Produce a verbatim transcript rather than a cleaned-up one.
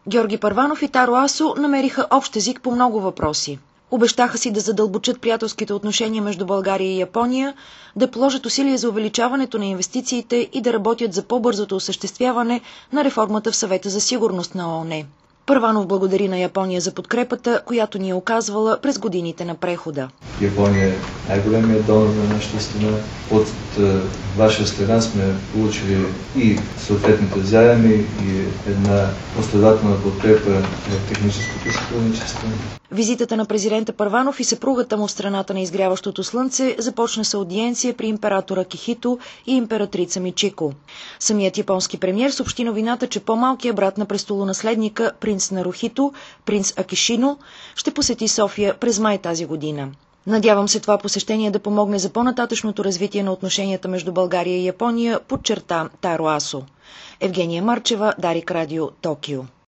Георги Първанов и Таро Асо намериха общ език по много въпроси. Обещаха си да задълбочат приятелските отношения между България и Япония, да положат усилия за увеличаването на инвестициите и да работят за по-бързото осъществяване на реформата в Съвета за сигурност на ООН. Първанов благодари на Япония за подкрепата, която ни е оказвала през годините на прехода. Япония е най-големият донор на нашата страна. От е, ваша страна сме получили и съответните заеми и една последователна подкрепа на техническото сътрудничество. Визитата на президента Първанов и съпругата му в страната на изгряващото слънце започна с аудиенция при императора Кихито и императрица Мичико. Самият японски премиер съобщи новината, че по-малкият брат на престолонаследника, принц Нарухито, принц Акишино, ще посети София през май тази година. Надявам се това посещение да помогне за по-нататъчното развитие на отношенията между България и Япония, подчерта Таро Асо. Евгения Марчева, Дарик Радио, Токио.